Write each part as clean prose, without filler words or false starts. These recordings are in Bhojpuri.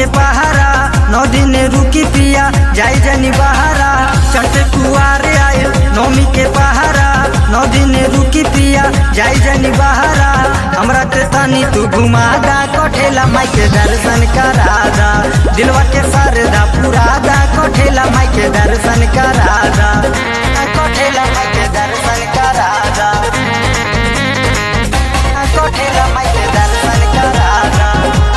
पहारा 9 दिन रुकी पिया जाई जनी बहारा। चढ़ते कुआरे आयल नौमी के पहारा 9 दिन रुकी पिया जाई जनी बहारा। हमरा के तनी तू घुमादा कोठेला माई के दर्शन करादा। दिलवा के सरदा पुरादा कोठेला माई के दर्शन करादा। कोठेला माई के दर्शन करादा। कोठेला माई के दर्शन करादा।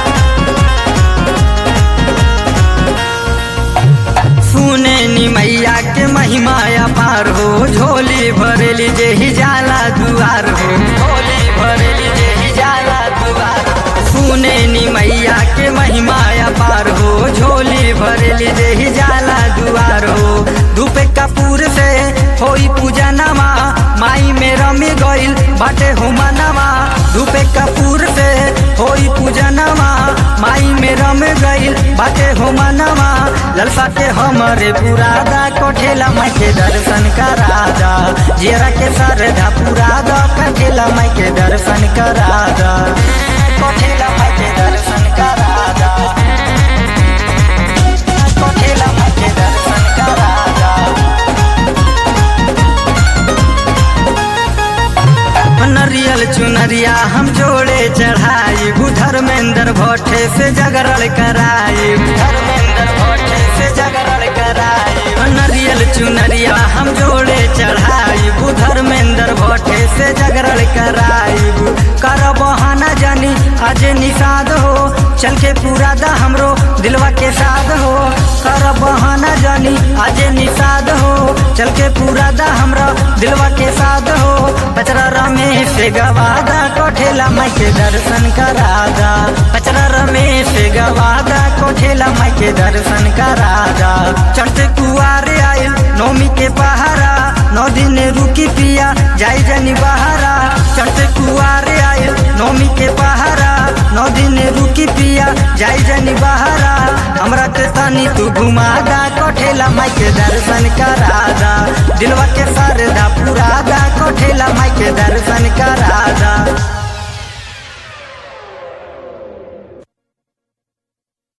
सुने नी मैया के महिमा अपार हो। झोली भरेली जेहि जाला दुआर हो। झोली भरेली जेहि जाला दुआर हो। सुने नी मैया के महिमा अपार हो। झोली भरेली जेहि जाला दुआर हो। धूप कपूर से होई पूजा नमा माई में रमी गइल बाटे हो मनवा। धूप कपूर से होई पूजा नमा माई में रम गइल बाटे हो मनवा। ललसा के हमरे पुरादा कोठेला माई के दर्शन करादा। जेरा के सरधा पुरादा कोठेला माई के दर्शन करादा। कोठेला माई के दर्शन करादा। कोठेला माई के दर्शन करादा। नरियल चुनरिया हम जोड़े चढ़ाई। धर्मेंद्र भट्टे से जगरल कराई। धर्मेंद्र भट्टे से जगरल कराई। नरियल चुनरिया हम जोड़े चढ़ाई। धर्मेंद्र भट्टे से जगरल कराई। कर बहाना जानी आज निषाद हो। चल के पूरा दा हमरो दिलवा के साध हो। कर बहाना जानी आज निषाद हो। चल के पूरा दा हमरा दिलवा के साध हो। पचरा रमेश से गवादा कोठेला माई के दर्शन करादा। पचरा रमेश से गवादा कोठेला माई के दर्शन करादा। चढ़ते कुआरे आयल नौमी के पहारा 9 दिन रुकी पिया जाई जनी बहारा। चढ़ते कुआरे आयल नौमी के पहारा 9 दिन रुकी पिया जाई जनी बहारा। हमरा के तनी तू घुमादा कोठेला माई के दर्शन करादा। दिलवा के सरदा पुरादा कोठेला माई के दर्शन करादा।